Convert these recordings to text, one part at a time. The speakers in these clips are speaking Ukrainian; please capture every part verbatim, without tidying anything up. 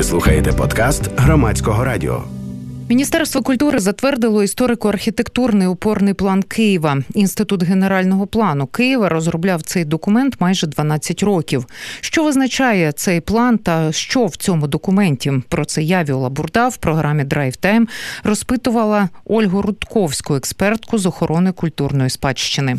Ви слухаєте подкаст Громадського радіо. Міністерство культури затвердило історико-архітектурний опорний план Києва. Інститут генерального плану Києва розробляв цей документ майже дванадцять років. Що визначає цей план та що в цьому документі? Про це я, Віола Бурда, в програмі Драйв Тайм розпитувала Ольгу Рудковську, експертку з охорони культурної спадщини.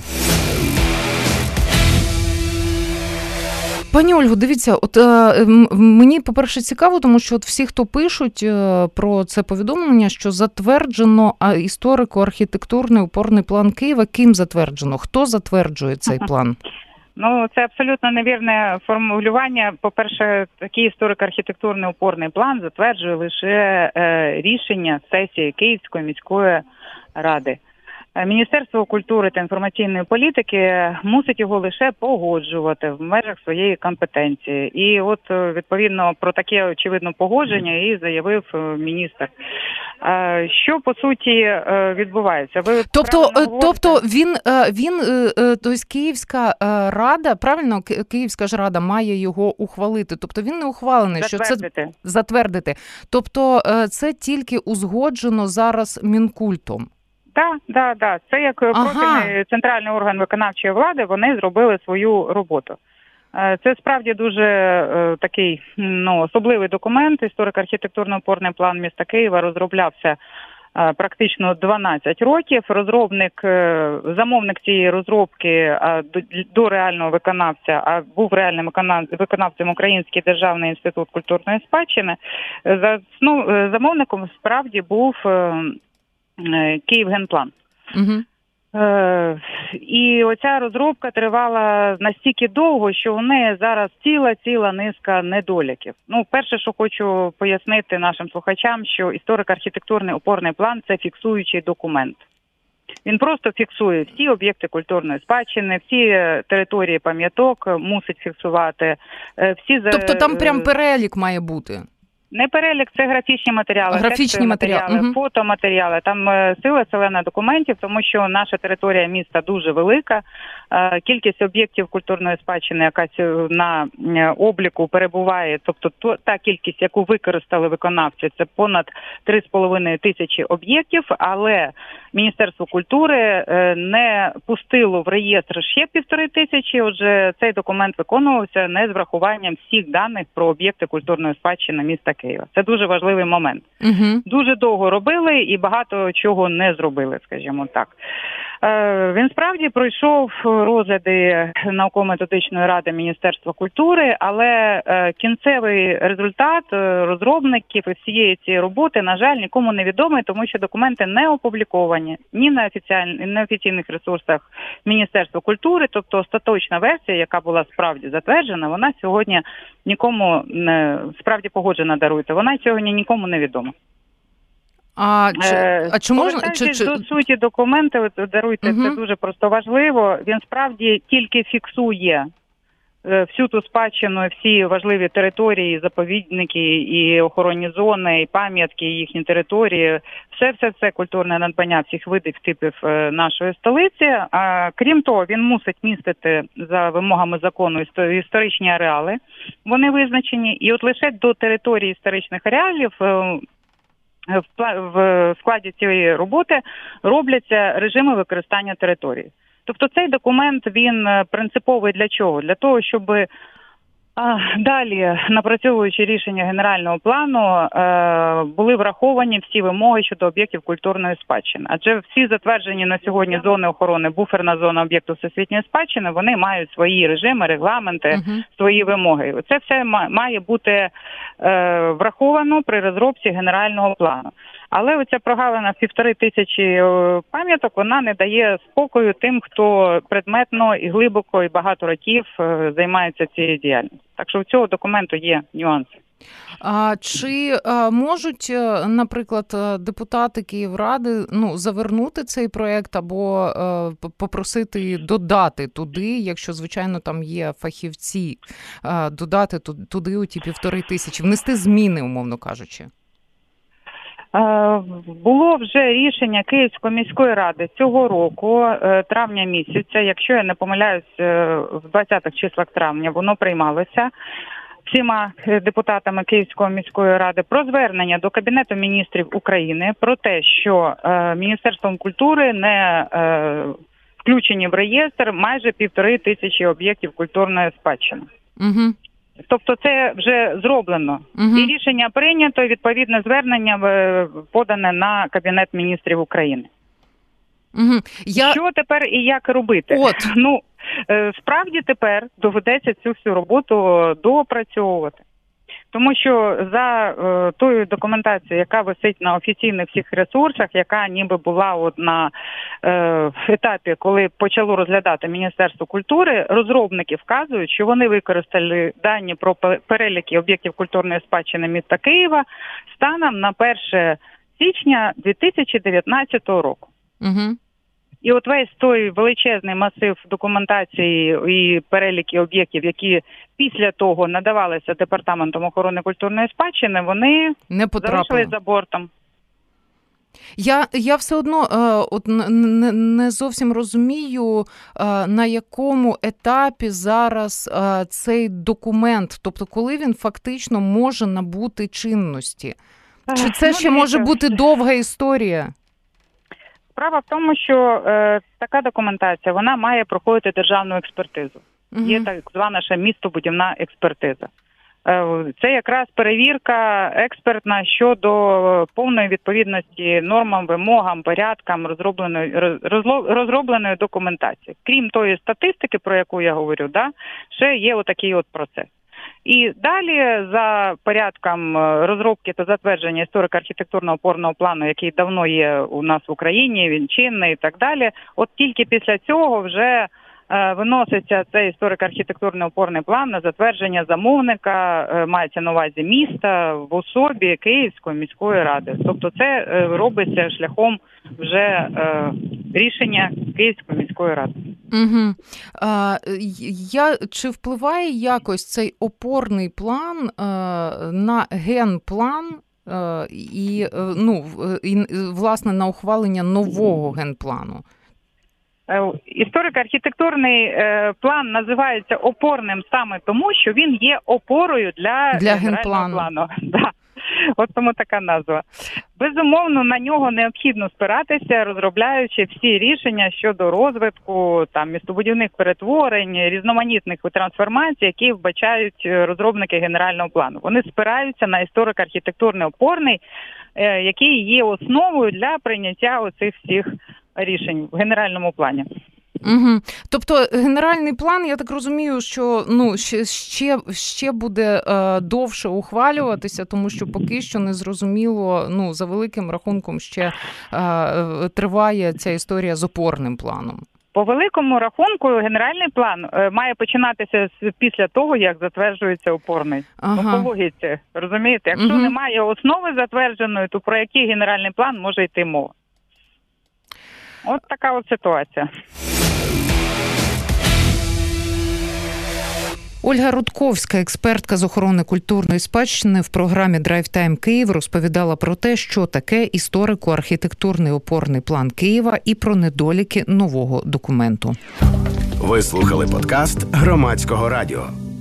Пані Ольгу, дивіться, от е, мені, по-перше, цікаво, тому що от всі, хто пишуть е, про це повідомлення, що затверджено історико-архітектурний опорний план Києва. Ким затверджено? Хто затверджує цей план? Ну, це абсолютно невірне формулювання. По-перше, такий історико-архітектурний опорний план затверджує лише е, рішення сесії Київської міської ради. Міністерство культури та інформаційної політики мусить його лише погоджувати в межах своєї компетенції. І от, відповідно, про таке, очевидно, погодження і заявив міністр. Що, по суті, відбувається? Ви тобто, тобто він, він, тобто Київська рада, правильно, Київська ж рада має його ухвалити. Тобто він не ухвалений, затвердити. що це затвердити. Тобто це тільки узгоджено зараз Мінкультом. Так, так, так. Це як профільний ага. центральний орган виконавчої влади, вони зробили свою роботу. Це справді дуже е, такий ну, особливий документ. Історико-архітектурний опорний план міста Києва розроблявся е, практично дванадцять років. Розробник, е, замовник цієї розробки е, до, до реального виконавця, а був реальним виконавцем Український державний інститут культурної спадщини. За, ну, замовником справді був е, Київгенплан. Угу. Е, і оця розробка тривала настільки довго, що у неї зараз ціла-ціла низка недоліків. Ну, перше, що хочу пояснити нашим слухачам, що історико-архітектурний опорний план – це фіксуючий документ. Він просто фіксує всі об'єкти культурної спадщини, всі території пам'яток мусить фіксувати. Всі... Тобто там прям перелік має бути? Не перелік, це графічні матеріали, графічні матеріали, матеріали угу. фотоматеріали. Там е, сила селена документів, тому що наша територія міста дуже велика. Е, кількість об'єктів культурної спадщини, яка на е, обліку перебуває, тобто то, та кількість, яку використали виконавці, це понад три з половиною тисячі об'єктів, але Міністерство культури е, не пустило в реєстр ще півтори тисячі, отже, цей документ виконувався не з врахуванням всіх даних про об'єкти культурної спадщини міста Києва. Це дуже важливий момент. Угу. Дуже довго робили і багато чого не зробили, скажімо так. Він справді пройшов розгляди науково-методичної ради Міністерства культури, але кінцевий результат розробників і всієї цієї роботи, на жаль, нікому не відомий, тому що документи не опубліковані ні на офіційних, на офіційних ресурсах Міністерства культури, тобто остаточна версія, яка була справді затверджена, вона сьогодні нікому не справді погоджена, даруйте, вона сьогодні нікому не відома. А чи, а чи можна чи, чи... до суті документи, от, даруйте, угу. це дуже просто важливо. Він справді тільки фіксує всю ту спадщину, всі важливі території, заповідники, і охоронні зони, і пам'ятки, і їхні території, все-все-все культурне надбання всіх видів, типів нашої столиці. А крім того, він мусить містити за вимогами закону історичні ареали. Вони визначені, і от лише до території історичних ареалів в складі цієї роботи робляться режими використання території. Тобто цей документ, він принциповий для чого? Для того, щоб а, далі, напрацьовуючи рішення генерального плану, е, були враховані всі вимоги щодо об'єктів культурної спадщини. Адже всі затверджені на сьогодні зони охорони, буферна зона об'єкту всесвітньої спадщини, вони мають свої режими, регламенти, uh-huh. свої вимоги. Це все має бути е, враховано при розробці генерального плану. Але оця прогалина в півтори тисячі пам'яток, вона не дає спокою тим, хто предметно і глибоко, і багато років займається цією діяльністю. Так що у цього документу є нюанси. А чи а, можуть, наприклад, депутати Київради ну, завернути цей проєкт або а, попросити додати туди, якщо, звичайно, там є фахівці, а, додати туди у ті півтори тисячі, внести зміни, умовно кажучи? Було вже рішення Київської міської ради цього року, травня місяця, якщо я не помиляюсь, в двадцятих числах травня воно приймалося. всіма депутатами Київської міської ради про звернення до Кабінету міністрів України про те, що е, Міністерством культури не е, включені в реєстр майже півтори тисячі об'єктів культурної спадщини. Угу. Тобто це вже зроблено. Угу. І рішення прийнято, відповідне звернення подане на Кабінет міністрів України. Угу. Я... Що тепер і як робити? От. Ну, справді тепер доведеться цю всю роботу доопрацьовувати. Тому що за е, тою документацією, яка висить на офіційних всіх ресурсах, яка ніби була от на е, етапі, коли почало розглядати Міністерство культури, розробники вказують, що вони використали дані про переліки об'єктів культурної спадщини міста Києва станом на перше січня дві тисячі дев'ятнадцятого року. Угу. І от весь той величезний масив документації і переліки об'єктів, які після того надавалися Департаментом охорони культурної спадщини, вони не залишились за бортом. Я, я все одно е, от, не, не зовсім розумію, е, на якому етапі зараз е, цей документ, тобто коли він фактично може набути чинності. Чи це ну, ще може бути довга історія? Справа в тому, що е, така документація, вона має проходити державну експертизу. Угу. Є так звана ще містобудівна експертиза. Е, це якраз перевірка експертна щодо повної відповідності нормам, вимогам, порядкам розробленої, розло, розробленої документації. Крім тої статистики, про яку я говорю, да, ще є отакий от процес. І далі за порядком розробки та затвердження історико-архітектурного опорного плану, який давно є у нас в Україні, він чинний і так далі, от тільки після цього вже е, виноситься цей історико-архітектурний опорний план на затвердження замовника, е, мається на увазі міста в особі Київської міської ради. Тобто це е, робиться шляхом вже е, рішення Київської міської ради. Угу. А, я, чи впливає якось цей опорний план а, на генплан а, і, ну, і, власне, на ухвалення нового генплану? Історико-архітектурний е, план називається опорним саме тому, що він є опорою для, для генплану. Плану. Да. От тому така назва. Безумовно, на нього необхідно спиратися, розробляючи всі рішення щодо розвитку там містобудівних перетворень, різноманітних трансформацій, які вбачають розробники генерального плану. Вони спираються на історико-архітектурний опорний, який є основою для прийняття оцих всіх рішень в генеральному плані. Угу. Тобто генеральний план, я так розумію, що ну ще ще, ще буде е, довше ухвалюватися, тому що поки що не зрозуміло, ну за великим рахунком ще е, триває ця історія з опорним планом. По великому рахунку генеральний план е, має починатися з, після того, як затверджується опорний. Ага. Ну, по логіці, розумієте? Якщо угу. немає основи затвердженої, то про який генеральний план може йти мова? От така от ситуація. Ольга Рудковська, експертка з охорони культурної спадщини, в програмі «Драйв Тайм Київ» розповідала про те, що таке історико-архітектурний опорний план Києва і про недоліки нового документу. Ви слухали подкаст Громадського радіо.